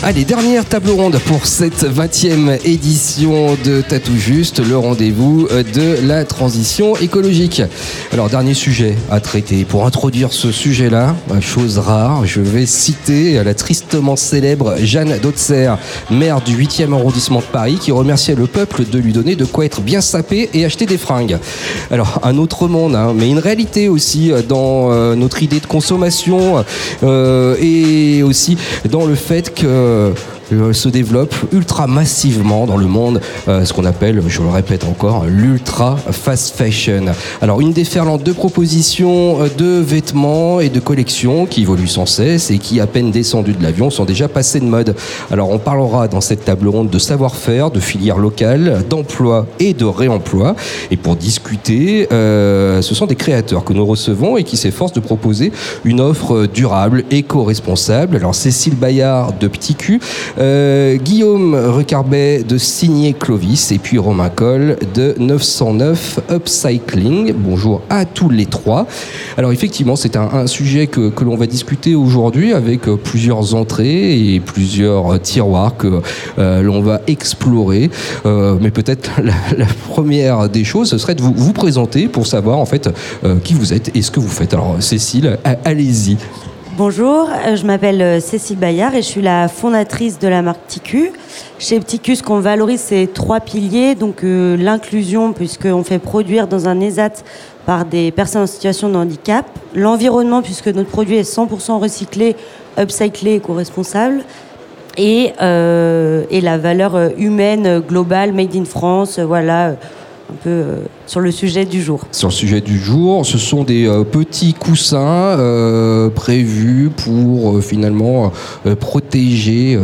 Allez, dernière table ronde pour cette 20e édition de Tatou Juste, le rendez-vous de la transition écologique. Alors, dernier sujet à traiter. Pour introduire ce sujet-là, chose rare, je vais citer la tristement célèbre Jeanne d'Auxerre, maire du 8e arrondissement de Paris, qui remerciait le peuple de lui donner de quoi être bien sapé et acheter des fringues. Alors, un autre monde, mais une réalité aussi dans notre idée de consommation et aussi dans le fait que se développe ultra massivement dans le monde ce qu'on appelle, je le répète encore, l'ultra fast fashion. Alors une déferlante de propositions de vêtements et de collections qui évoluent sans cesse et qui, à peine descendus de l'avion, sont déjà passés de mode. Alors on parlera dans cette table ronde de savoir-faire, de filières locales, d'emploi et de réemploi. Et pour discuter, ce sont des créateurs que nous recevons et qui s'efforcent de proposer une offre durable, éco-responsable. Alors Cécile Bayard de Petit Cul, Guillaume Recarbet de Signé Clovis et puis Romain Coll de 909 Upcycling. Bonjour à tous les trois. Alors effectivement, c'est un sujet que l'on va discuter aujourd'hui avec plusieurs entrées et plusieurs tiroirs que l'on va explorer. Mais peut-être la première des choses, ce serait de vous présenter pour savoir en fait qui vous êtes et ce que vous faites. Alors Cécile, allez-y. Bonjour, je m'appelle Cécile Bayard et je suis la fondatrice de la marque Petit Cul. Chez Petit Cul, ce qu'on valorise, c'est 3 piliers. Donc l'inclusion, puisqu'on fait produire dans un ESAT par des personnes en situation de handicap. L'environnement, puisque notre produit est 100% recyclé, upcyclé, éco-responsable. Et la valeur humaine globale, made in France, voilà, un peu sur le sujet du jour. Sur le sujet du jour, ce sont des petits coussins prévus pour finalement protéger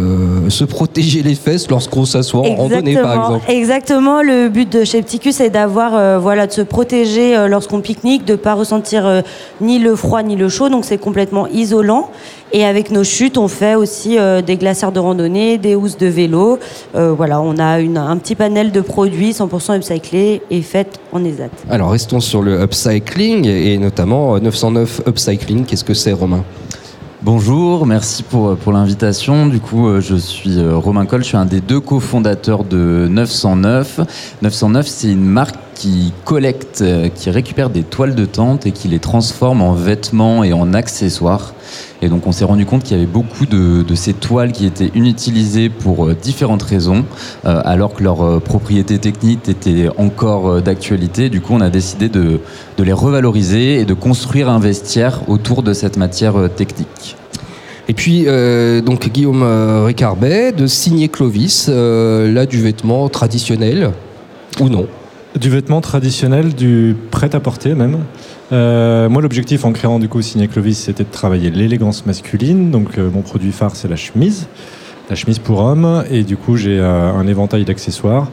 les fesses lorsqu'on s'assoit en randonnée, par exemple. Exactement. Le but de chez Petit Cul, c'est d'avoir, de se protéger lorsqu'on pique-nique, de ne pas ressentir ni le froid ni le chaud. Donc c'est complètement isolant. Et avec nos chutes, on fait aussi des glacières de randonnée, des housses de vélo. On a un petit panel de produits 100% upcyclés et faits en ESAT. Alors restons sur le upcycling et notamment 909 Upcycling. Qu'est-ce que c'est, Romain ? Bonjour, merci pour l'invitation. Du coup, je suis Romain Coll, je suis un des 2 cofondateurs de 909. 909, c'est une marque qui collecte, qui récupère des toiles de tente et qui les transforme en vêtements et en accessoires. Et donc on s'est rendu compte qu'il y avait beaucoup de ces toiles qui étaient inutilisées pour différentes raisons, alors que leur propriété technique était encore d'actualité. Du coup, on a décidé de les revaloriser et de construire un vestiaire autour de cette matière technique. Et puis, donc Guillaume Recarbet de Signé Clovis, là du vêtement traditionnel, ou non ? Du vêtement traditionnel, du prêt-à-porter même. Moi, l'objectif en créant du coup Signé Clovis, c'était de travailler l'élégance masculine. Donc, mon produit phare, c'est la chemise pour homme. Et du coup, j'ai un éventail d'accessoires.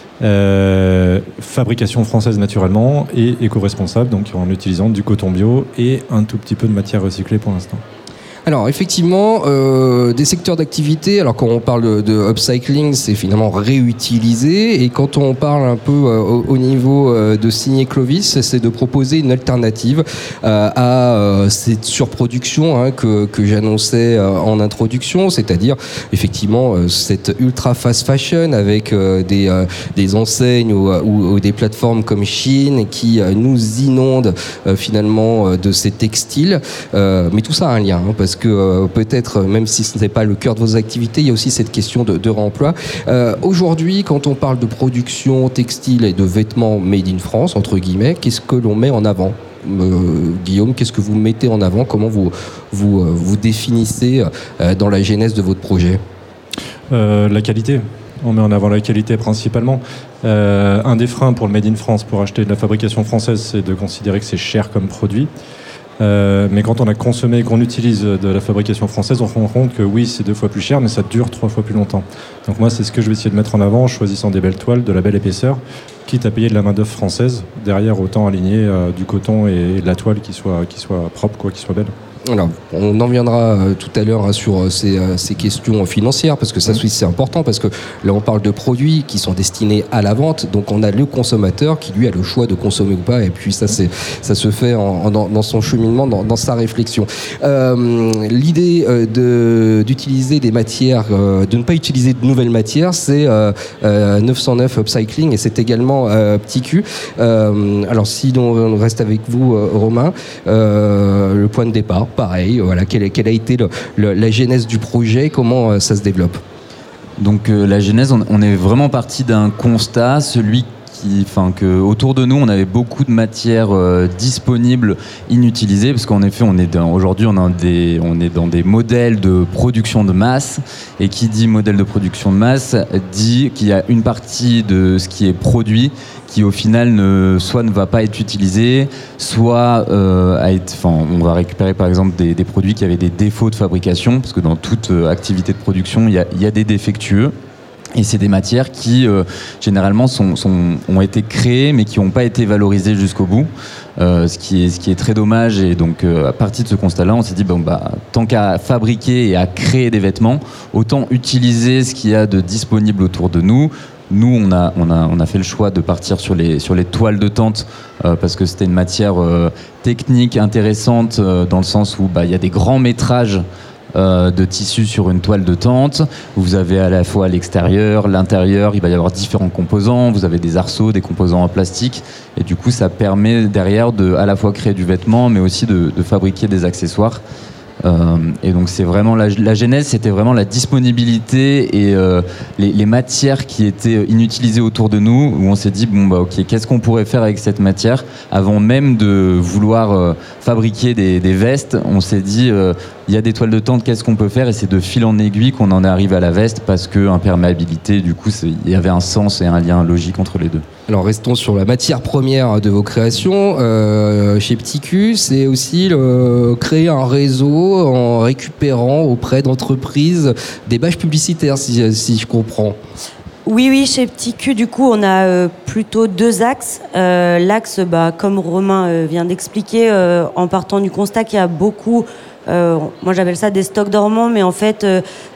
Fabrication française naturellement et éco-responsable, donc en utilisant du coton bio et un tout petit peu de matière recyclée pour l'instant. Alors effectivement, des secteurs d'activité, alors quand on parle de upcycling, c'est finalement réutilisé, et quand on parle un peu au niveau de Signé Clovis, c'est de proposer une alternative à cette surproduction que j'annonçais en introduction, c'est-à-dire effectivement cette ultra fast fashion avec des enseignes ou des plateformes comme Shein qui nous inondent finalement de ces textiles, mais tout ça a un lien, parce que peut-être, même si ce n'est pas le cœur de vos activités, il y a aussi cette question de réemploi. Aujourd'hui, quand on parle de production textile et de vêtements made in France, entre guillemets, qu'est-ce que l'on met en avant ? Guillaume, qu'est-ce que vous mettez en avant ? Comment vous définissez dans la genèse de votre projet ? La qualité. On met en avant la qualité principalement. Un des freins pour le Made in France, pour acheter de la fabrication française, c'est de considérer que c'est cher comme produit. Mais quand on a consommé et qu'on utilise de la fabrication française, on se rend compte que oui, c'est 2 fois plus cher, mais ça dure 3 fois plus longtemps. Donc moi, c'est ce que je vais essayer de mettre en avant en choisissant des belles toiles, de la belle épaisseur, quitte à payer de la main-d'œuvre française. Derrière, autant aligner du coton et de la toile qui soit propre, qui soit belle. Alors, on en viendra tout à l'heure sur ces questions financières, parce que ça, c'est important, parce que là, on parle de produits qui sont destinés à la vente, donc on a le consommateur qui, lui, a le choix de consommer ou pas, et puis ça se fait dans son cheminement, dans sa réflexion. L'idée d'utiliser des matières, de ne pas utiliser de nouvelles matières, c'est 909 Upcycling, et c'est également Petit Q. Alors, si on reste avec vous, Romain, le point de départ, pareil, voilà, quelle a été la genèse du projet, comment ça se développe? Donc la genèse, on est vraiment parti d'un constat, que autour de nous, on avait beaucoup de matières disponibles, inutilisées, parce qu'en effet, aujourd'hui, on est dans des modèles de production de masse, et qui dit modèle de production de masse dit qu'il y a une partie de ce qui est produit qui au final soit ne va pas être utilisé, soit on va récupérer par exemple des produits qui avaient des défauts de fabrication, parce que dans toute activité de production, il y a des défectueux. Et c'est des matières qui, généralement, ont été créées, mais qui n'ont pas été valorisées jusqu'au bout, ce qui est très dommage. Et donc, à partir de ce constat-là, on s'est dit, tant qu'à fabriquer et à créer des vêtements, autant utiliser ce qu'il y a de disponible autour de nous. Nous, on a fait le choix de partir sur les toiles de tente, parce que c'était une matière technique intéressante, dans le sens où il y a des grands métrages de tissu sur une toile de tente. Vous avez à la fois l'extérieur, l'intérieur, il va y avoir différents composants, vous avez des arceaux, des composants en plastique, et du coup ça permet derrière de à la fois créer du vêtement, mais aussi de fabriquer des accessoires. Et donc c'est vraiment la genèse, c'était vraiment la disponibilité et les matières qui étaient inutilisées autour de nous, où on s'est dit ok, qu'est-ce qu'on pourrait faire avec cette matière avant même de vouloir fabriquer des vestes. On s'est dit il y a des toiles de tente, qu'est-ce qu'on peut faire, et c'est de fil en aiguille qu'on en est arrivé à la veste, parce que imperméabilité, du coup il y avait un sens et un lien logique entre les deux. Alors restons sur la matière première de vos créations. Chez Petit Q, c'est aussi créer un réseau en récupérant auprès d'entreprises des bâches publicitaires, si je comprends. Oui, chez Petit Q, du coup, on a plutôt deux axes. L'axe, comme Romain vient d'expliquer, en partant du constat qu'il y a beaucoup, moi j'appelle ça des stocks dormants, mais en fait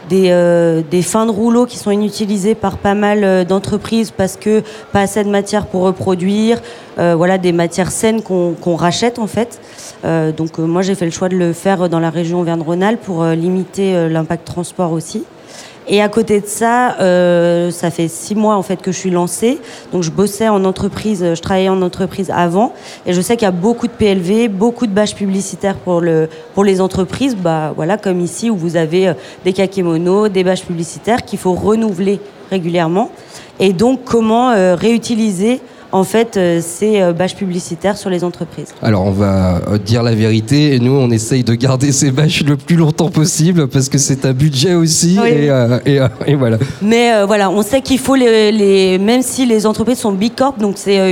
des fins de rouleaux qui sont inutilisées par pas mal d'entreprises parce que pas assez de matière pour reproduire, des matières saines qu'on rachète en fait. Donc moi j'ai fait le choix de le faire dans la région Auvergne-Rhône-Alpes pour limiter l'impact transport aussi. Et à côté de ça, ça fait 6 mois en fait que je suis lancée. Donc je bossais en entreprise, je travaillais en entreprise avant, et je sais qu'il y a beaucoup de PLV, beaucoup de bâches publicitaires pour les entreprises, comme ici où vous avez des kakémonos, des bâches publicitaires qu'il faut renouveler régulièrement. Et donc comment réutiliser en fait ces bâches publicitaires sur les entreprises. Alors on va dire la vérité, et nous on essaye de garder ces bâches le plus longtemps possible parce que c'est un budget aussi. Oui. Et voilà. Mais on sait qu'il faut même si les entreprises sont Big Corp, donc c'est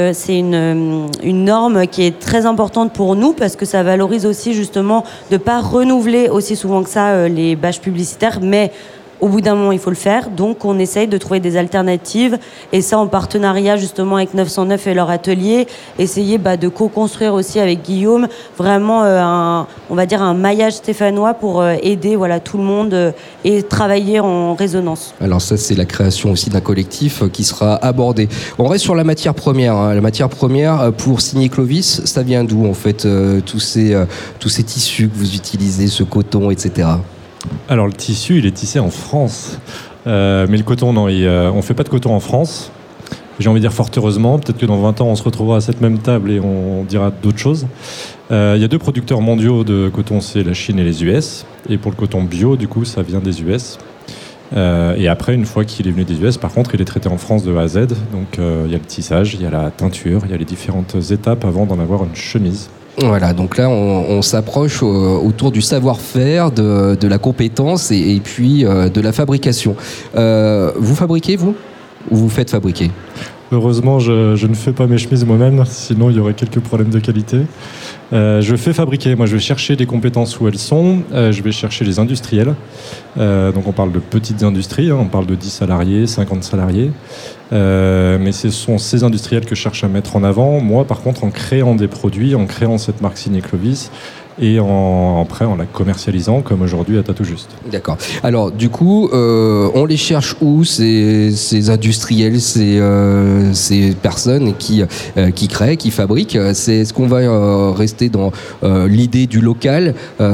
une norme qui est très importante pour nous parce que ça valorise aussi justement de pas renouveler aussi souvent que ça les bâches publicitaires, mais au bout d'un moment, il faut le faire. Donc, on essaye de trouver des alternatives. Et ça, en partenariat, justement, avec 909 et leur atelier. Essayer de co-construire aussi avec Guillaume vraiment un maillage stéphanois pour aider tout le monde et travailler en résonance. Alors ça, c'est la création aussi d'un collectif qui sera abordé. On reste sur la matière première. La matière première pour signer Clovis, ça vient d'où, en fait, tous ces tissus que vous utilisez, ce coton, etc. Alors le tissu, il est tissé en France, mais le coton, non, on fait pas de coton en France. J'ai envie de dire fort heureusement, peut-être que dans 20 ans on se retrouvera à cette même table et on dira d'autres choses. Il y a 2 producteurs mondiaux de coton, c'est la Chine et les US. Et pour le coton bio, du coup, ça vient des US. Et après, une fois qu'il est venu des US, par contre, il est traité en France de A à Z. Donc il y a le tissage, il y a la teinture, il y a les différentes étapes avant d'en avoir une chemise. Voilà, donc là on s'approche autour du savoir-faire, de la compétence et puis de la fabrication. Vous fabriquez, vous, ou vous faites fabriquer ? Heureusement, je ne fais pas mes chemises moi-même, sinon il y aurait quelques problèmes de qualité. Je fais fabriquer, moi je vais chercher des compétences où elles sont, je vais chercher les industriels. Donc on parle de petites industries, on parle de 10 salariés, 50 salariés. Mais ce sont ces industriels que je cherche à mettre en avant. Moi, par contre, en créant des produits, en créant cette marque signée Clovis, et après en la commercialisant comme aujourd'hui à Tatou Juste. D'accord. Alors du coup, on les cherche où ces industriels, ces personnes qui créent, qui fabriquent? Est-ce qu'on va rester dans l'idée du local?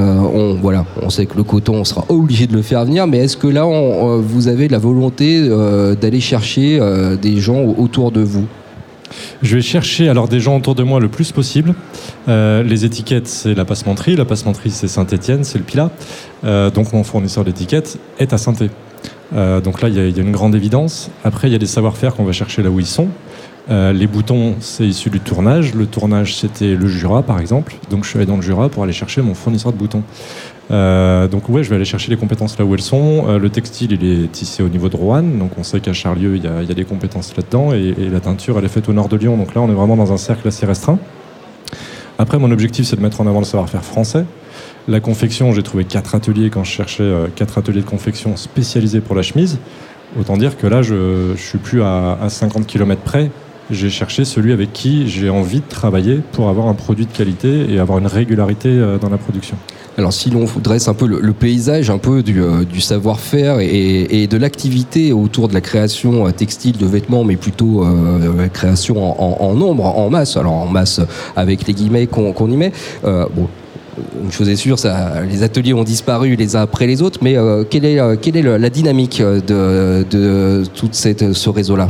On sait que le coton, on sera obligé de le faire venir, mais est-ce que là, vous avez la volonté d'aller chercher des gens autour de vous? Je vais chercher alors des gens autour de moi le plus possible. Les étiquettes, c'est la passementerie. La passementerie, c'est Saint-Étienne, c'est le Pilat. Donc mon fournisseur d'étiquettes est à Saint-Étienne. Donc là, il y a une grande évidence. Après, il y a des savoir-faire qu'on va chercher là où ils sont. Les boutons, c'est issu du tournage. Le tournage, c'était le Jura, par exemple. Donc je suis allé dans le Jura pour aller chercher mon fournisseur de boutons. Donc ouais, je vais aller chercher les compétences là où elles sont. Le textile, il est tissé au niveau de Roanne, donc on sait qu'à Charlieu, il y a des compétences là-dedans, et la teinture, elle est faite au nord de Lyon, donc là, on est vraiment dans un cercle assez restreint. Après, mon objectif, c'est de mettre en avant le savoir-faire français. La confection, j'ai trouvé 4 ateliers quand je cherchais 4 ateliers de confection spécialisés pour la chemise. Autant dire que là, je suis plus à 50 km près. J'ai cherché celui avec qui j'ai envie de travailler pour avoir un produit de qualité et avoir une régularité dans la production. Alors si l'on dresse un peu le paysage un peu du savoir-faire et de l'activité autour de la création textile de vêtements, mais plutôt la création en nombre, en masse, alors en masse avec les guillemets qu'on y met, une chose est sûre, les ateliers ont disparu les uns après les autres, mais quelle est la dynamique de tout ce réseau-là?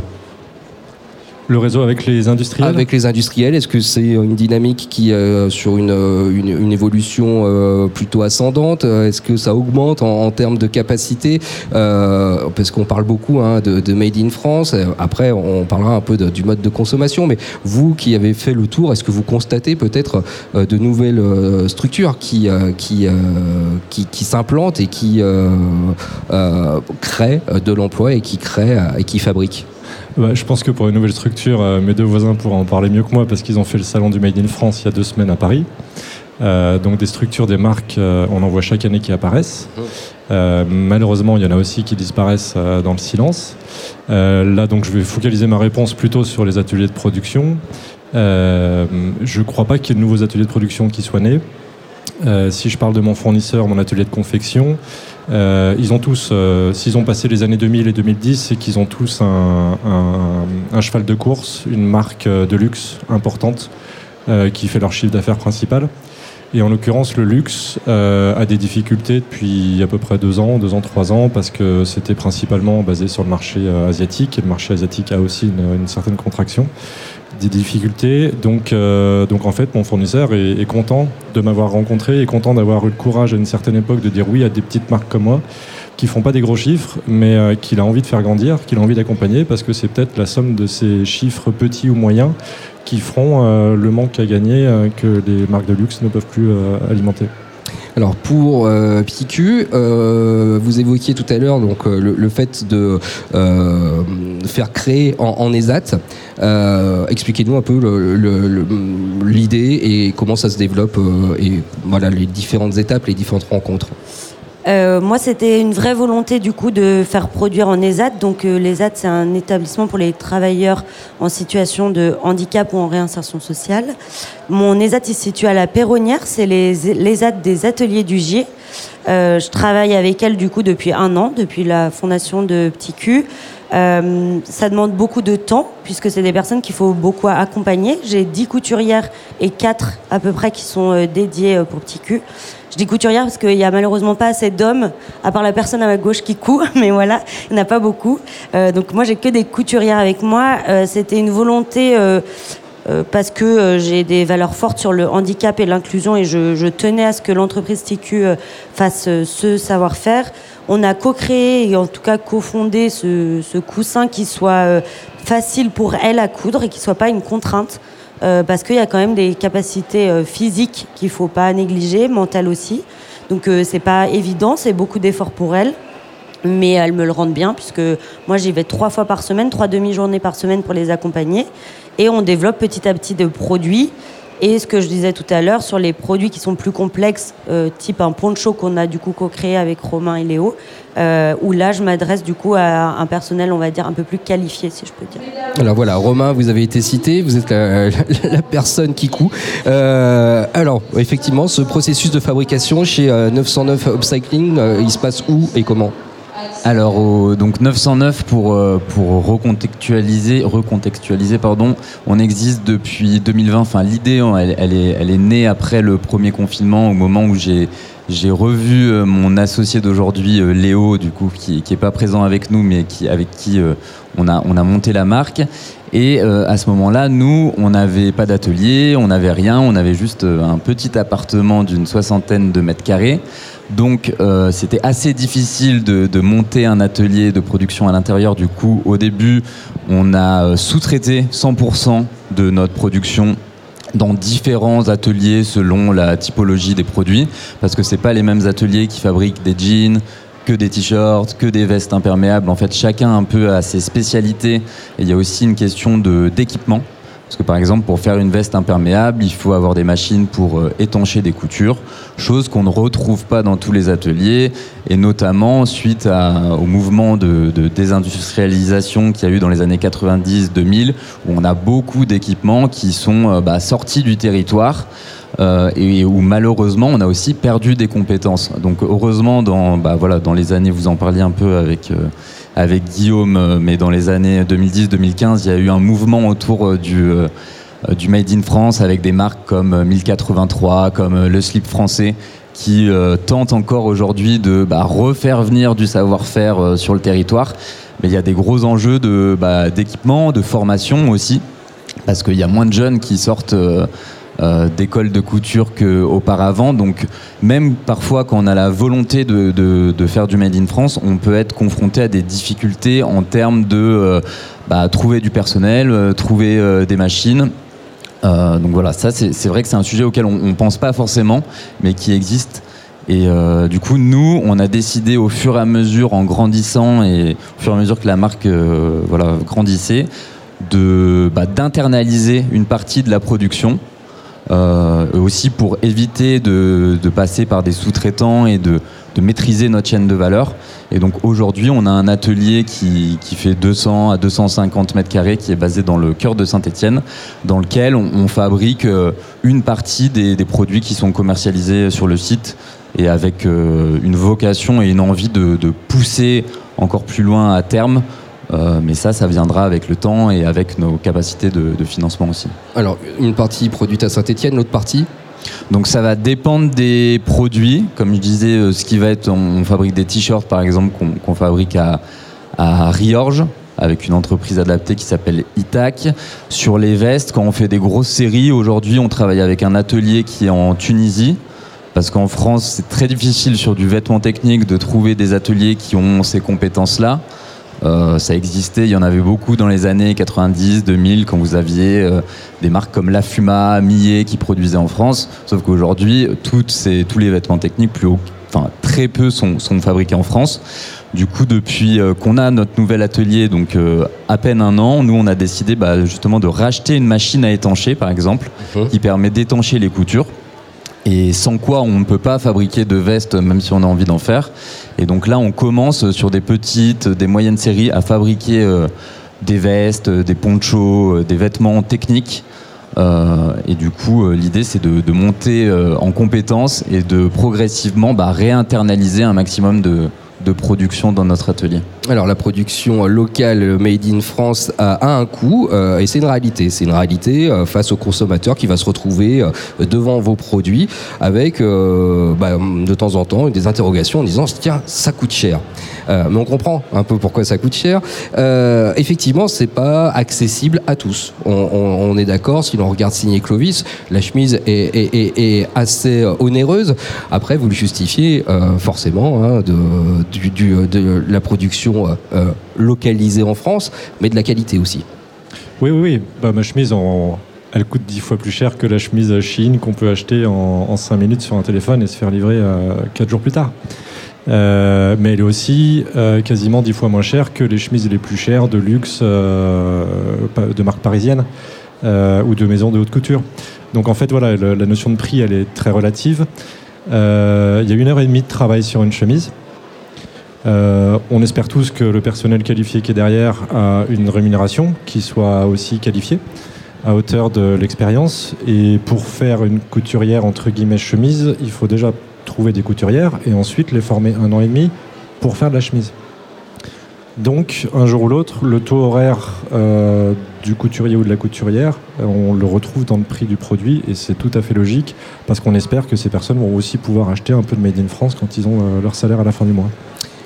Le réseau avec les industriels ? Avec les industriels, est-ce que c'est une dynamique qui est sur une évolution plutôt ascendante? Est-ce que ça augmente en termes de capacité? Parce qu'on parle beaucoup de Made in France. Après, on parlera un peu du mode de consommation. Mais vous qui avez fait le tour, est-ce que vous constatez peut-être de nouvelles structures qui s'implantent et qui créent de l'emploi et qui fabriquent? Je pense que pour une nouvelle structure, mes 2 voisins pourraient en parler mieux que moi parce qu'ils ont fait le salon du Made in France il y a 2 semaines à Paris. Donc des structures, des marques, on en voit chaque année qui apparaissent. Malheureusement, il y en a aussi qui disparaissent dans le silence. Là, donc, je vais focaliser ma réponse plutôt sur les ateliers de production. Je ne crois pas qu'il y ait de nouveaux ateliers de production qui soient nés. Si je parle de mon fournisseur, mon atelier de confection, ils ont tous, s'ils ont passé les années 2000 et 2010, c'est qu'ils ont tous un cheval de course, une marque de luxe importante qui fait leur chiffre d'affaires principal. Et en l'occurrence, le luxe a des difficultés depuis à peu près 2 ans, 3 ans, parce que c'était principalement basé sur le marché asiatique, et le marché asiatique a aussi une certaine contraction, des difficultés. Donc en fait, mon fournisseur est content de m'avoir rencontré, est content d'avoir eu le courage à une certaine époque de dire oui à des petites marques comme moi, qui font pas des gros chiffres, mais qu'il a envie de faire grandir, qu'il a envie d'accompagner, parce que c'est peut-être la somme de ces chiffres petits ou moyens qui feront le manque à gagner que les marques de luxe ne peuvent plus alimenter. Alors pour Petit Q, vous évoquiez tout à l'heure donc le fait de faire créer en ESAT. Expliquez-nous un peu l'idée et comment ça se développe et voilà les différentes étapes, les différentes rencontres. Moi, c'était une vraie volonté du coup de faire produire en ESAT. Donc l'ESAT, c'est un établissement pour les travailleurs en situation de handicap ou en réinsertion sociale. Mon ESAT, il se situe à la Péronnière. C'est l'ESAT des ateliers du Gier. Je travaille avec elle du coup depuis 1 an, depuis la fondation de Petit Q. Ça demande beaucoup de temps puisque c'est des personnes qu'il faut beaucoup accompagner. J'ai 10 couturières et 4 à peu près qui sont dédiées pour Petit Q. Je dis couturière parce qu'il n'y a malheureusement pas assez d'hommes, à part la personne à ma gauche qui coud, mais voilà, il n'y en a pas beaucoup. Donc moi, j'ai que des couturières avec moi. C'était une volonté parce que j'ai des valeurs fortes sur le handicap et l'inclusion et je tenais à ce que l'entreprise TQ fasse ce savoir-faire. On a co-créé et en tout cas cofondé ce coussin qui soit facile pour elle à coudre et qui ne soit pas une contrainte. Parce qu'il y a quand même des capacités physiques qu'il ne faut pas négliger, mentales aussi. Donc c'est pas évident, c'est beaucoup d'efforts pour elle. Mais elles me le rendent bien, puisque moi j'y vais 3 fois par semaine, 3 demi-journées par semaine pour les accompagner. Et on développe petit à petit des produits Et ce que je disais tout à l'heure, sur les produits qui sont plus complexes, type un poncho qu'on a du coup co-créé avec Romain et Léo, où là je m'adresse du coup à un personnel, on va dire, un peu plus qualifié, si je peux dire. Alors voilà, Romain, vous avez été cité, vous êtes la personne qui coud. Alors, effectivement, ce processus de fabrication chez 909 Upcycling, il se passe où et comment ? Alors, donc 909, pour recontextualiser, on existe depuis 2020. Enfin, l'idée, elle est née après le premier confinement, au moment où j'ai revu mon associé d'aujourd'hui, Léo, du coup, qui est pas présent avec nous, mais avec qui on a monté la marque. Et à ce moment-là, nous, on n'avait pas d'atelier, on n'avait rien, on avait juste un petit appartement d'une 60aine de mètres carrés. Donc c'était assez difficile de monter un atelier de production à l'intérieur. Du coup, au début, on a sous-traité 100% de notre production dans différents ateliers selon la typologie des produits, parce que c'est pas les mêmes ateliers qui fabriquent des jeans, que des t-shirts, que des vestes imperméables. En fait, chacun un peu a ses spécialités. Et il y a aussi une question d'équipement. Parce que par exemple, pour faire une veste imperméable, il faut avoir des machines pour étancher des coutures, chose qu'on ne retrouve pas dans tous les ateliers, et notamment suite au mouvement de désindustrialisation qu'il y a eu dans les années 90-2000, où on a beaucoup d'équipements qui sont sortis du territoire, et où malheureusement on a aussi perdu des compétences. Donc heureusement, dans les années, vous en parliez un peu avec Guillaume, mais dans les années 2010-2015, il y a eu un mouvement autour du Made in France, avec des marques comme 1083, comme le slip français, qui tentent encore aujourd'hui de refaire venir du savoir-faire sur le territoire. Mais il y a des gros enjeux d'équipement, de formation aussi, parce qu'il y a moins de jeunes qui sortent d'écoles de couture qu'auparavant. Donc même parfois quand on a la volonté de faire du Made in France, on peut être confronté à des difficultés en termes de trouver du personnel, trouver des machines. Donc voilà, ça c'est vrai que c'est un sujet auquel on pense pas forcément, mais qui existe. Et du coup, nous, on a décidé au fur et à mesure, en grandissant et au fur et à mesure que la marque grandissait, d'internaliser une partie de la production. Aussi pour éviter de passer par des sous-traitants et de maîtriser notre chaîne de valeur. Et donc aujourd'hui, on a un atelier qui fait 200 à 250 mètres carrés, qui est basé dans le cœur de Saint-Étienne, dans lequel on fabrique une partie des produits qui sont commercialisés sur le site, et avec une vocation et une envie de pousser encore plus loin à terme. Mais ça viendra avec le temps et avec nos capacités de financement aussi. Alors, une partie produite à Saint-Étienne, l'autre partie ? Donc ça va dépendre des produits. Comme je disais, ce qui va être, on fabrique des t-shirts par exemple qu'on fabrique à Riorges, avec une entreprise adaptée qui s'appelle Itac. Sur les vestes, quand on fait des grosses séries, aujourd'hui on travaille avec un atelier qui est en Tunisie. Parce qu'en France, c'est très difficile sur du vêtement technique de trouver des ateliers qui ont ces compétences-là. Ça existait, il y en avait beaucoup dans les années 90, 2000, quand vous aviez des marques comme La Fuma, Millet qui produisaient en France. Sauf qu'aujourd'hui, tous les vêtements techniques, très peu sont fabriqués en France. Du coup, depuis qu'on a notre nouvel atelier, donc à peine un an, nous on a décidé justement de racheter une machine à étancher, par exemple, qui permet d'étancher les coutures. Et sans quoi on ne peut pas fabriquer de vestes, même si on a envie d'en faire. Et donc là, on commence sur des moyennes séries à fabriquer des vestes, des ponchos, des vêtements techniques. Et du coup, l'idée, c'est de monter en compétences et de progressivement réinternaliser un maximum de production dans notre atelier. Alors la production locale Made in France a un coût et c'est une réalité. C'est une réalité face au consommateur qui va se retrouver devant vos produits avec de temps en temps des interrogations en disant tiens, ça coûte cher. Mais on comprend un peu pourquoi ça coûte cher. Effectivement, c'est pas accessible à tous. On est d'accord, si l'on regarde Signé Clovis, la chemise est assez onéreuse. Après, vous le justifiez forcément de la production localisée en France, mais de la qualité aussi. Oui. Ma chemise, elle coûte 10 fois plus cher que la chemise Shein qu'on peut acheter en 5 minutes sur un téléphone et se faire livrer 4 jours plus tard. Mais elle est aussi quasiment 10 fois moins chère que les chemises les plus chères de luxe de marques parisiennes ou de maisons de haute couture. Donc en fait, voilà, la notion de prix, elle est très relative. Il y a 1h30 de travail sur une chemise. On espère tous que le personnel qualifié qui est derrière a une rémunération qui soit aussi qualifiée à hauteur de l'expérience. Et pour faire une couturière entre guillemets chemise, il faut déjà trouver des couturières et ensuite les former 1 an et demi pour faire de la chemise. Donc, un jour ou l'autre, le taux horaire du couturier ou de la couturière, on le retrouve dans le prix du produit et c'est tout à fait logique parce qu'on espère que ces personnes vont aussi pouvoir acheter un peu de Made in France quand ils ont leur salaire à la fin du mois.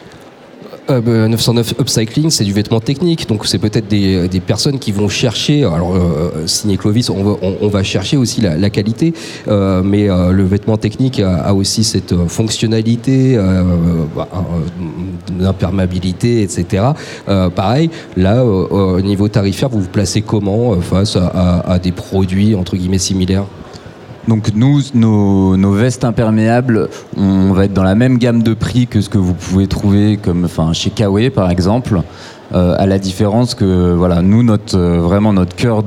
909 Upcycling, c'est du vêtement technique, donc c'est peut-être des personnes qui vont chercher, alors signé Clovis, on va chercher aussi la qualité, mais le vêtement technique a aussi cette fonctionnalité, d'imperméabilité, etc. Pareil, là, au niveau tarifaire, vous vous placez comment face à des produits entre guillemets similaires ? Donc nous, nos vestes imperméables, on va être dans la même gamme de prix que ce que vous pouvez trouver chez Kawe par exemple, à la différence que voilà, nous vraiment notre cœur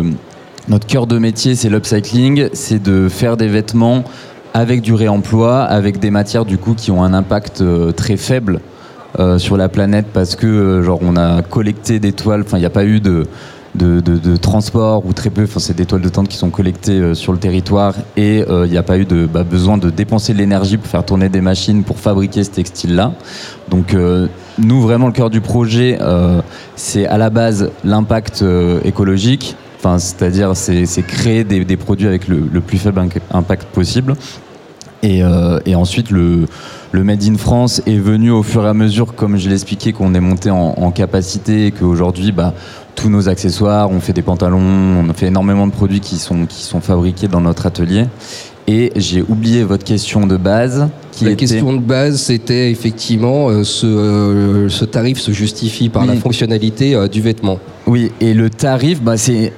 de métier, c'est l'upcycling, c'est de faire des vêtements avec du réemploi, avec des matières du coup qui ont un impact très faible sur la planète parce que on a collecté des toiles, il n'y a pas eu de transport ou très peu, c'est des toiles de tente qui sont collectées sur le territoire et il n'y a pas eu besoin de dépenser de l'énergie pour faire tourner des machines pour fabriquer ce textile-là. Donc nous, vraiment, le cœur du projet, c'est à la base l'impact écologique, c'est-à-dire c'est créer des produits avec le plus faible impact possible. Et ensuite, le Made in France est venu au fur et à mesure, comme je l'expliquais, qu'on est monté en capacité et qu'aujourd'hui, tous nos accessoires, on fait des pantalons, on fait énormément de produits qui sont fabriqués dans notre atelier. Et j'ai oublié votre question de base. Question de base, c'était effectivement ce tarif se justifie par la fonctionnalité du vêtement. Oui, et le tarif, c'est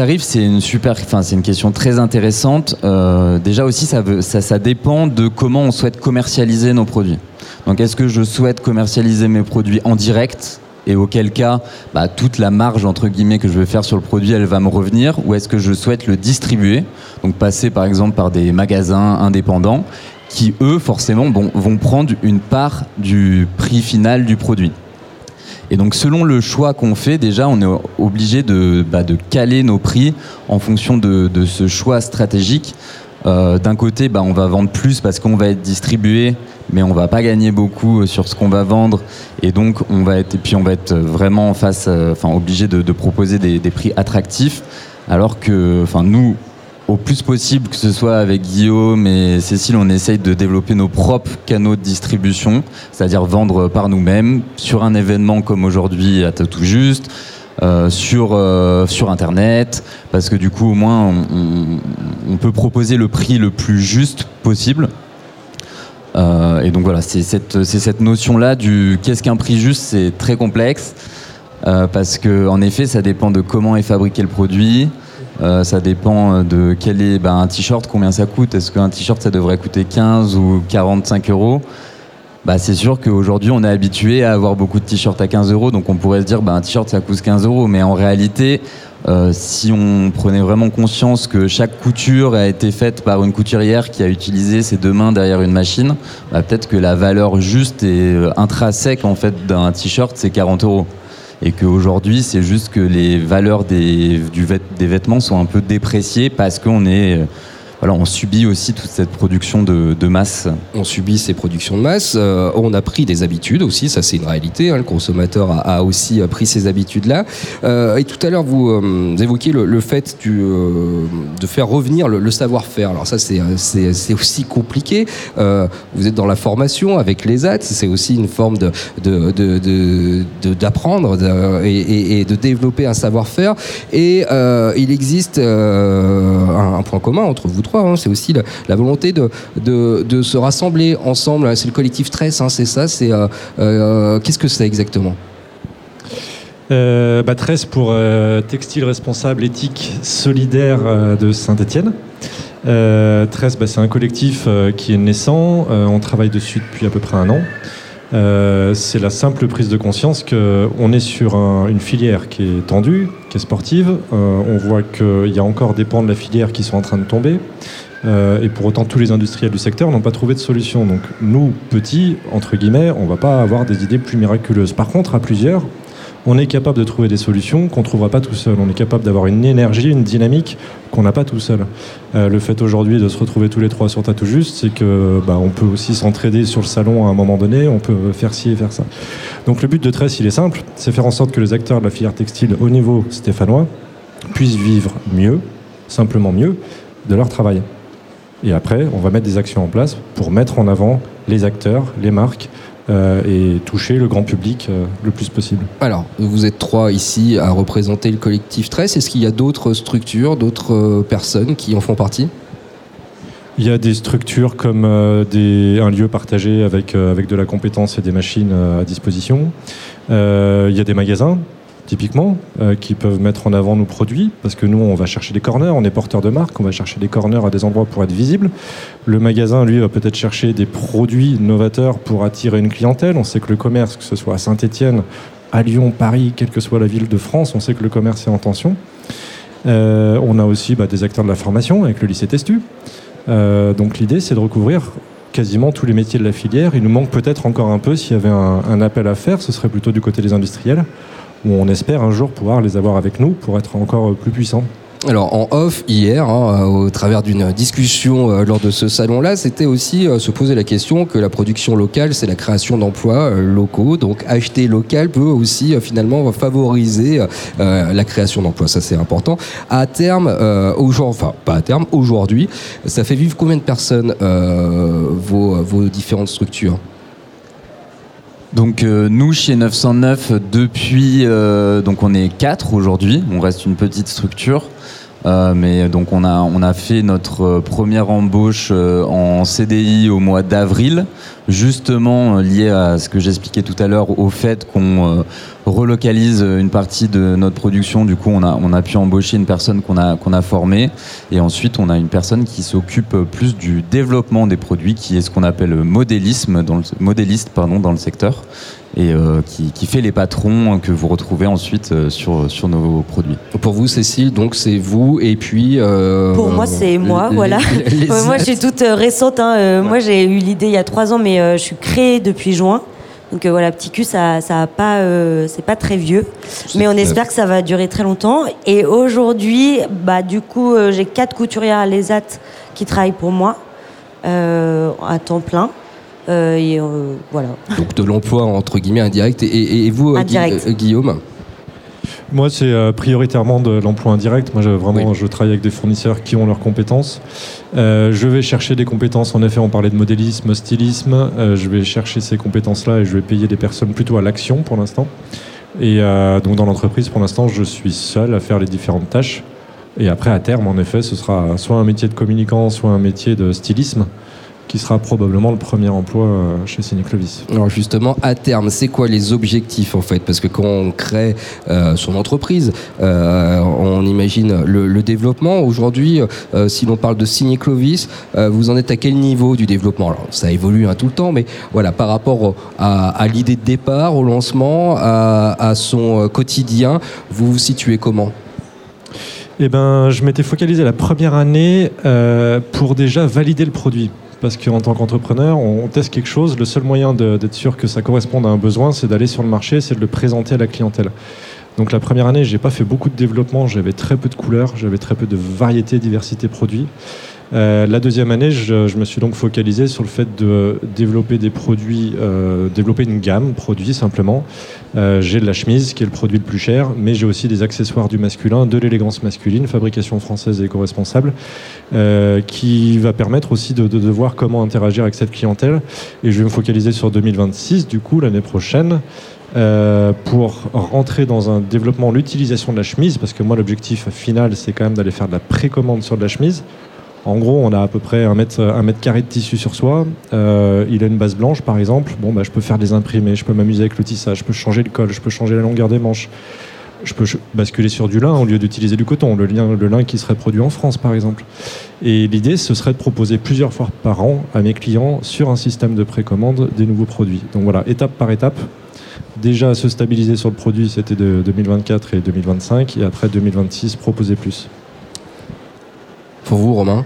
une question très intéressante. Déjà aussi, ça dépend de comment on souhaite commercialiser nos produits. Donc, est-ce que je souhaite commercialiser mes produits en direct ? Et auquel cas, toute la marge entre guillemets que je vais faire sur le produit, elle va me revenir. Ou est-ce que je souhaite le distribuer, donc passer par exemple par des magasins indépendants qui eux forcément vont prendre une part du prix final du produit. Et donc selon le choix qu'on fait, déjà on est obligé de caler nos prix en fonction de ce choix stratégique. D'un côté, on va vendre plus parce qu'on va être distribué, mais on va pas gagner beaucoup sur ce qu'on va vendre, et donc on va être vraiment obligé de proposer des prix attractifs, alors que, nous, au plus possible, que ce soit avec Guillaume et Cécile, on essaye de développer nos propres canaux de distribution, c'est-à-dire vendre par nous-mêmes sur un événement comme aujourd'hui à Tatou Juste. Sur Internet, parce que du coup au moins on peut proposer le prix le plus juste possible. Et donc voilà, c'est cette notion-là du qu'est-ce qu'un prix juste, c'est très complexe parce que en effet ça dépend de comment est fabriqué le produit. Ça dépend de quel est un t-shirt, combien ça coûte. Est-ce qu'un t-shirt ça devrait coûter 15 ou 45 euros? C'est sûr qu'aujourd'hui on est habitué à avoir beaucoup de t-shirts à 15 euros, donc on pourrait se dire un t-shirt ça coûte 15 euros, mais en réalité si on prenait vraiment conscience que chaque couture a été faite par une couturière qui a utilisé ses deux mains derrière une machine, peut-être que la valeur juste et intrinsèque en fait d'un t-shirt c'est 40 euros. Et qu'aujourd'hui c'est juste que les valeurs des vêtements sont un peu dépréciées parce qu'on est... on subit aussi toute cette production de masse. On subit ces productions de masse. On a pris des habitudes aussi, ça c'est une réalité. Le consommateur a aussi pris ces habitudes-là. Et tout à l'heure, vous évoquiez le fait de faire revenir le savoir-faire. Alors ça, c'est aussi compliqué. Vous êtes dans la formation avec l'ESAT, c'est aussi une forme d'apprendre et de développer un savoir-faire. Et il existe un point commun entre vous trois. C'est aussi la volonté de se rassembler ensemble. C'est le collectif Tress, c'est ça. Qu'est-ce que c'est exactement? Tress pour Textile Responsable, Éthique, Solidaire de Saint-Étienne. Tress, c'est un collectif qui est naissant. On travaille dessus depuis à peu près 1 an. C'est la simple prise de conscience qu'on est sur une filière qui est tendue, qui est sportive. On voit qu'il y a encore des pans de la filière qui sont en train de tomber. Et pour autant, tous les industriels du secteur n'ont pas trouvé de solution. Donc nous, petits, entre guillemets, on ne va pas avoir des idées plus miraculeuses. Par contre, à plusieurs, on est capable de trouver des solutions qu'on ne trouvera pas tout seul. On est capable d'avoir une énergie, une dynamique qu'on n'a pas tout seul. Le fait aujourd'hui de se retrouver tous les trois sur Tatou Juste, c'est que on peut aussi s'entraider sur le salon à un moment donné, on peut faire ci et faire ça. Donc le but de Tress, il est simple, c'est faire en sorte que les acteurs de la filière textile au niveau stéphanois puissent vivre mieux, simplement mieux, de leur travail. Et après, on va mettre des actions en place pour mettre en avant les acteurs, les marques, et toucher le grand public le plus possible. Alors, vous êtes 3 ici à représenter le collectif Tress. Est-ce qu'il y a d'autres structures, d'autres personnes qui en font partie ? Il y a des structures comme un lieu partagé avec de la compétence et des machines à disposition. Il y a des magasins, typiquement, qui peuvent mettre en avant nos produits, parce que nous, on va chercher des corners, on est porteur de marque, on va chercher des corners à des endroits pour être visible. Le magasin, lui, va peut-être chercher des produits novateurs pour attirer une clientèle. On sait que le commerce, que ce soit à Saint-Étienne, à Lyon, Paris, quelle que soit la ville de France, on sait que le commerce est en tension. On a aussi des acteurs de la formation avec le lycée Testu. Donc l'idée, c'est de recouvrir quasiment tous les métiers de la filière. Il nous manque peut-être encore un peu, s'il y avait un appel à faire, ce serait plutôt du côté des industriels, où on espère un jour pouvoir les avoir avec nous pour être encore plus puissants. Alors en off, hier, au travers d'une discussion lors de ce salon-là, c'était aussi se poser la question que la production locale, c'est la création d'emplois locaux. Donc acheter local peut aussi finalement favoriser la création d'emplois. Ça, c'est important. À terme, aujourd'hui, ça fait vivre combien de personnes vos différentes structures ? Donc nous chez 909 depuis donc on est 4 aujourd'hui, on reste une petite structure. Mais donc on a fait notre première embauche en CDI au mois d'avril, justement lié à ce que j'expliquais tout à l'heure, au fait qu'on relocalise une partie de notre production. Du coup, on a pu embaucher une personne qu'on a formée, et ensuite on a une personne qui s'occupe plus du développement des produits, qui est ce qu'on appelle modéliste dans le secteur, et qui fait les patrons que vous retrouvez ensuite sur nos produits. Pour vous, Cécile, donc c'est vous, et puis... Pour moi, c'est moi, voilà. Moi, je suis toute récente. Moi, j'ai eu l'idée il y a 3 ans, mais je suis créée depuis juin. Donc voilà, Petit Cul, ça a pas, c'est pas très vieux, mais on espère que ça va durer très longtemps. Et aujourd'hui, du coup, j'ai 4 couturières à l'ESAT qui travaillent pour moi à temps plein. Voilà. Donc de l'emploi entre guillemets indirect. Et vous, Guillaume ? Moi, c'est prioritairement de l'emploi indirect. Moi, je travaille avec des fournisseurs qui ont leurs compétences. Je vais chercher des compétences. En effet, on parlait de modélisme, stylisme. Je vais chercher ces compétences-là et je vais payer des personnes plutôt à l'action pour l'instant. Et donc, dans l'entreprise, pour l'instant, je suis seul à faire les différentes tâches. Et après, à terme, en effet, ce sera soit un métier de communicant, soit un métier de stylisme, qui sera probablement le premier emploi chez Signé Clovis. Alors justement, à terme, c'est quoi les objectifs en fait ? Parce que quand on crée son entreprise, on imagine le développement. Aujourd'hui, si l'on parle de Signé Clovis, vous en êtes à quel niveau du développement ? Alors ça évolue tout le temps, mais voilà, par rapport à l'idée de départ, au lancement, à son quotidien, vous vous situez comment ? Je m'étais focalisé la première année pour déjà valider le produit. Parce qu'en tant qu'entrepreneur, on teste quelque chose. Le seul moyen d'être sûr que ça corresponde à un besoin, c'est d'aller sur le marché, c'est de le présenter à la clientèle. Donc la première année, j'ai pas fait beaucoup de développement, j'avais très peu de couleurs, j'avais très peu de variété, diversité produits. La deuxième année, je me suis donc focalisé sur le fait de développer des produits, développer une gamme produits simplement. J'ai de la chemise qui est le produit le plus cher, mais j'ai aussi des accessoires du masculin, de l'élégance masculine, fabrication française et éco-responsable, qui va permettre aussi de voir comment interagir avec cette clientèle. Et je vais me focaliser sur 2026, du coup, l'année prochaine, pour rentrer dans un développement, l'utilisation de la chemise, parce que moi, l'objectif final, c'est quand même d'aller faire de la précommande sur de la chemise. En gros, on a à peu près un mètre carré de tissu sur soi. Il a une base blanche, par exemple. Je peux faire des imprimés, je peux m'amuser avec le tissage, je peux changer le col, je peux changer la longueur des manches. Je peux basculer sur du lin au lieu d'utiliser du coton, le lin qui serait produit en France, par exemple. Et l'idée, ce serait de proposer plusieurs fois par an à mes clients, sur un système de précommande, des nouveaux produits. Donc voilà, étape par étape, déjà se stabiliser sur le produit, c'était de 2024 et 2025, et après 2026, proposer plus. Pour vous, Romain?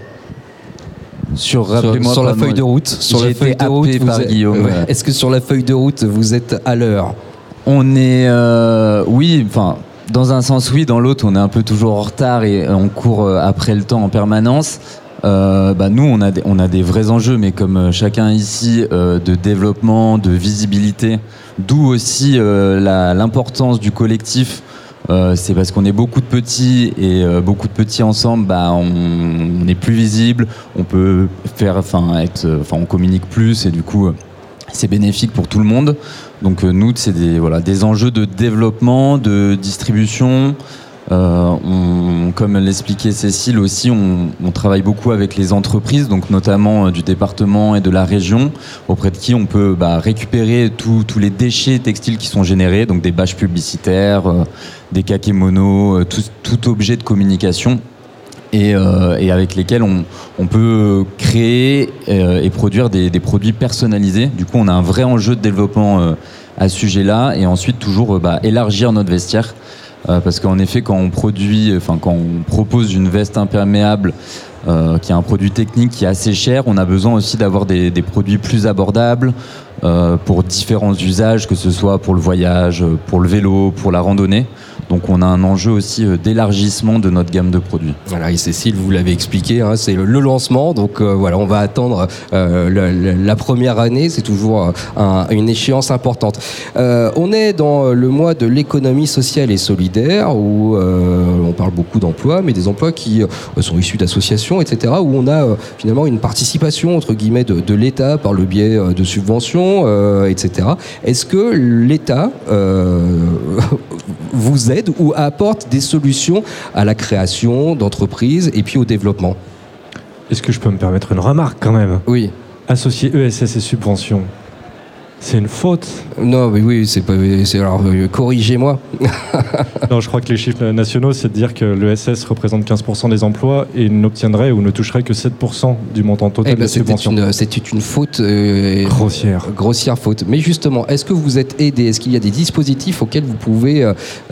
Sur la feuille de route, est-ce que sur la feuille de route, vous êtes à l'heure? On est, oui, enfin, dans un sens oui, dans l'autre, on est un peu toujours en retard et on court après le temps en permanence. Nous, on a des vrais enjeux, mais comme chacun ici, de développement, de visibilité, d'où aussi l'importance du collectif. C'est parce qu'on est beaucoup de petits et beaucoup de petits ensemble, on est plus visible, on peut on communique plus et du coup c'est bénéfique pour tout le monde. Donc nous, c'est des enjeux de développement, de distribution. Comme l'expliquait Cécile aussi, on travaille beaucoup avec les entreprises, donc notamment du département et de la région, auprès de qui on peut récupérer tous les déchets textiles qui sont générés, donc des bâches publicitaires, des kakémonos, tout objet de communication, et avec lesquels on peut créer et produire des produits personnalisés. Du coup, on a un vrai enjeu de développement à ce sujet-là, et ensuite toujours élargir notre vestiaire. Parce qu'en effet, quand on propose une veste imperméable qui est un produit technique qui est assez cher, on a besoin aussi d'avoir des produits plus abordables pour différents usages, que ce soit pour le voyage, pour le vélo, pour la randonnée. Donc on a un enjeu aussi d'élargissement de notre gamme de produits. Voilà, et Cécile, vous l'avez expliqué, c'est le lancement. Donc on va attendre la première année. C'est toujours une échéance importante. On est dans le mois de l'économie sociale et solidaire où on parle beaucoup d'emplois, mais des emplois qui sont issus d'associations, etc., où on a finalement une participation entre guillemets de l'État par le biais de subventions, etc. Est-ce que l'État vous aide ou apporte des solutions à la création d'entreprises et puis au développement? Est-ce que je peux me permettre une remarque quand même? Oui. Associer ESS et subventions, c'est une faute. Non, mais oui, alors corrigez-moi. Non, je crois que les chiffres nationaux, c'est de dire que l'ESS représente 15% des emplois et n'obtiendrait ou ne toucherait que 7% du montant total des subventions. C'était une faute grossière faute. Mais justement, est-ce que vous êtes aidé? Est-ce qu'il y a des dispositifs auxquels vous pouvez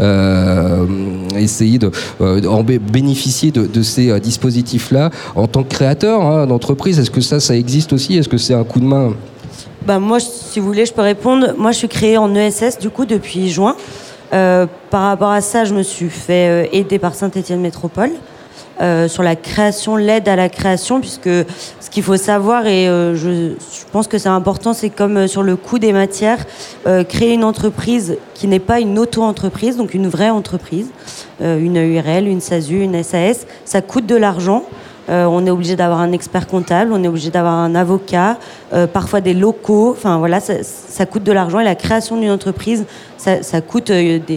essayer de bénéficier de ces dispositifs-là en tant que créateur d'entreprise? Est-ce que ça existe aussi? Est-ce que c'est un coup de main? Moi, si vous voulez, je peux répondre. Moi, je suis créée en ESS, du coup, depuis juin. Par rapport à ça, je me suis fait aider par Saint-Étienne Métropole sur la création, l'aide à la création, puisque ce qu'il faut savoir, et je pense que c'est important, c'est comme sur le coût des matières, créer une entreprise qui n'est pas une auto-entreprise, donc une vraie entreprise, une URL, une SASU, une SAS, ça coûte de l'argent. On est obligé d'avoir un expert comptable, on est obligé d'avoir un avocat, parfois des locaux. Enfin voilà, ça coûte de l'argent et la création d'une entreprise, ça coûte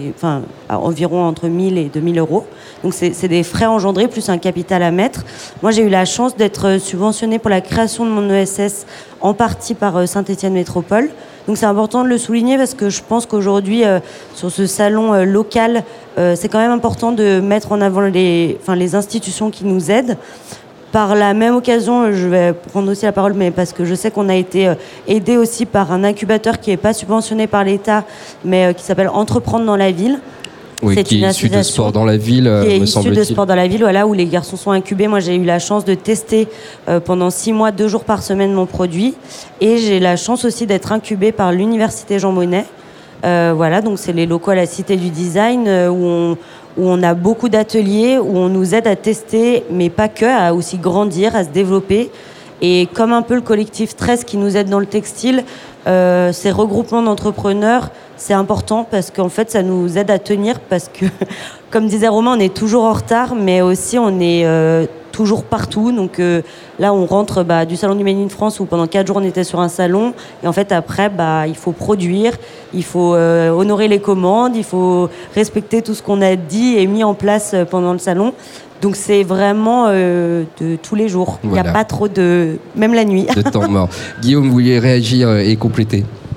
environ entre 1 000 et 2 000 euros. Donc c'est des frais engendrés plus un capital à mettre. Moi j'ai eu la chance d'être subventionnée pour la création de mon ESS en partie par Saint-Étienne Métropole. Donc c'est important de le souligner parce que je pense qu'aujourd'hui sur ce salon local, c'est quand même important de mettre en avant les institutions qui nous aident. Par la même occasion, je vais prendre aussi la parole, mais parce que je sais qu'on a été aidé aussi par un incubateur qui n'est pas subventionné par l'État, mais qui s'appelle Entreprendre dans la ville. Oui, qui est issu de Sport dans la ville, qui est issu de Sport dans la ville, voilà, où les garçons sont incubés. Moi, j'ai eu la chance de tester pendant 6 mois, 2 jours par semaine mon produit. Et j'ai la chance aussi d'être incubée par l'Université Jean Monnet. Voilà, donc c'est les locaux à la Cité du Design où on a beaucoup d'ateliers, où on nous aide à tester, mais pas que, à aussi grandir, à se développer. Et comme un peu le collectif 13 qui nous aide dans le textile, ces regroupements d'entrepreneurs, c'est important parce qu'en fait, ça nous aide à tenir parce que, comme disait Romain, on est toujours en retard, mais aussi on est toujours partout. Donc là, on rentre du Salon du Made in France où pendant 4 jours, on était sur un salon. Et en fait, après, il faut produire, il faut honorer les commandes, il faut respecter tout ce qu'on a dit et mis en place pendant le salon. Donc c'est vraiment de tous les jours. Il n'y a pas trop de... Même la nuit. De temps mort. Guillaume, vous vouliez réagir et compléter?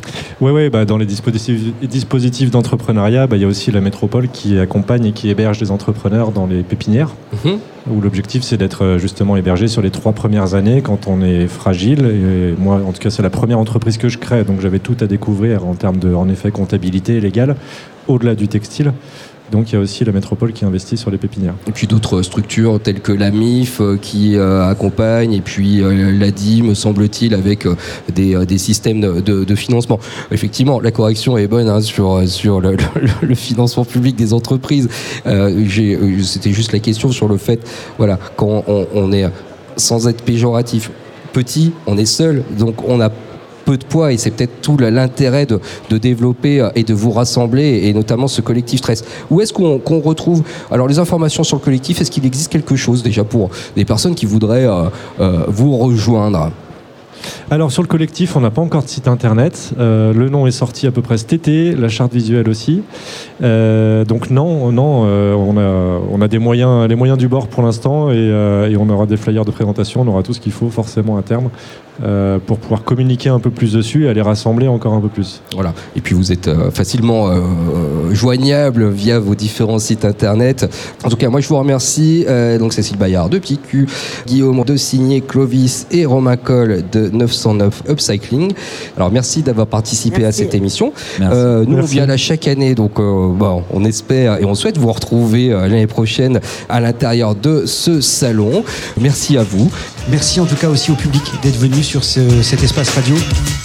Ouais, dans les dispositifs d'entrepreneuriat, il y a aussi la métropole qui accompagne et qui héberge des entrepreneurs dans les pépinières, où l'objectif c'est d'être justement hébergé sur les 3 premières années quand on est fragile. Et moi, en tout cas, c'est la première entreprise que je crée, donc j'avais tout à découvrir en termes de, en effet, comptabilité légale, au-delà du textile. Donc il y a aussi la métropole qui investit sur les pépinières. Et puis d'autres structures telles que la MIF qui accompagne, et puis l'ADI, me semble-t-il, avec des systèmes de financement. Effectivement, la correction est bonne sur le financement public des entreprises. C'était juste la question sur le fait, voilà, quand on est, sans être péjoratif, petit, on est seul, donc on a peu de poids, et c'est peut-être tout l'intérêt de développer et de vous rassembler, et notamment ce collectif Stress. Où est-ce qu'on retrouve alors les informations sur le collectif? Est-ce qu'il existe quelque chose déjà pour des personnes qui voudraient vous rejoindre? Alors sur le collectif, on n'a pas encore de site internet. Le nom est sorti à peu près cet été, la charte visuelle aussi. Donc non, on a des moyens, les moyens du bord pour l'instant, et on aura des flyers de présentation, on aura tout ce qu'il faut forcément à terme pour pouvoir communiquer un peu plus dessus et aller rassembler encore un peu plus. Voilà. Et puis vous êtes facilement joignable via vos différents sites internet. En tout cas, moi je vous remercie. Donc Cécile Bayard de Petit Q, Guillaume de Signé, Clovis et Romain Coll de 909 Upcycling. Alors merci d'avoir participé à cette émission. Nous on vient là chaque année, donc on espère et on souhaite vous retrouver l'année prochaine à l'intérieur de ce salon. Merci à vous. Merci en tout cas aussi au public d'être venu sur cet espace radio.